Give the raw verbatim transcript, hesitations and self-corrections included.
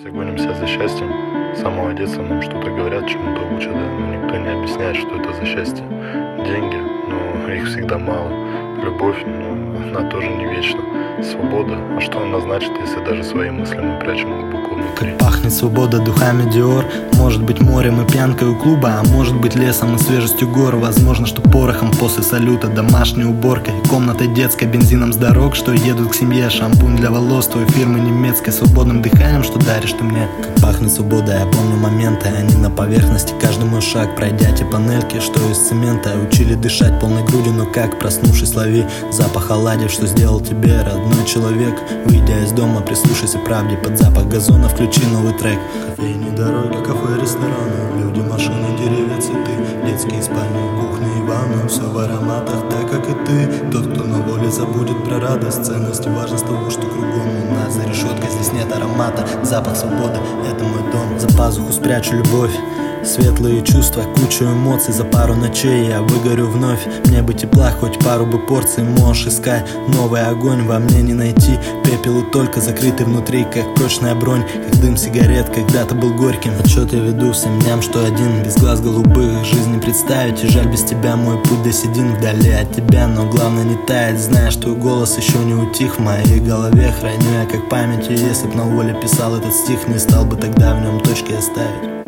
Все гонимся за счастьем. С самого детства нам что-то говорят, чему-то учат, да? Но никто не объясняет, что это за счастье. Деньги, но их всегда мало. Любовь, но она тоже не вечна. Свобода, а что она значит, если даже свои мысли мы прячем глубоко внутри? Как пахнет свобода духами Диор. Может быть морем и пьянкой у клуба, а может быть лесом и свежестью гор. Возможно, что порохом после салюта, домашней уборкой, комнатой детской, бензином с дорог, что едут к семье, шампунь для волос твоей фирмы немецкой, свободным дыханием, что даришь ты мне. Как пахнет свобода, я помню моменты, они на поверхности, каждый мой шаг, пройдя те панельки, что из цемента. Учили дышать полной грудью, но как, проснувшись, лови запах оладьев, что сделал тебе родной человек. Выйдя из дома, прислушайся правде, под запах газона включи новый трек. Кофейни, дороги, кафе, рестораны, люди, машины, деревья, цветы, детские спальни, кухни и ванны, все в ароматах, так как и ты. Тот, кто на воле, забудет про радость, ценность и важность того, что кругом у нас. За решеткой здесь нет аромата, запах свободы, это мой дом. За пазуху спрячу любовь, светлые чувства, кучу эмоций. За пару ночей я выгорю вновь. Мне бы тепла, хоть пару бы порций. Можешь искать новый огонь, во мне не найти пепел и только закрытый внутри, как прочная бронь, как дым сигарет, когда-то был горьким. Отчет я веду всем дням, что один, без глаз голубых жизни представить. И жаль, без тебя мой путь доседин, вдали от тебя, но главное не таять, зная, что твой голос еще не утих в моей голове. Храню я как память, и если б на воле писал этот стих, не стал бы тогда в нем точки оставить.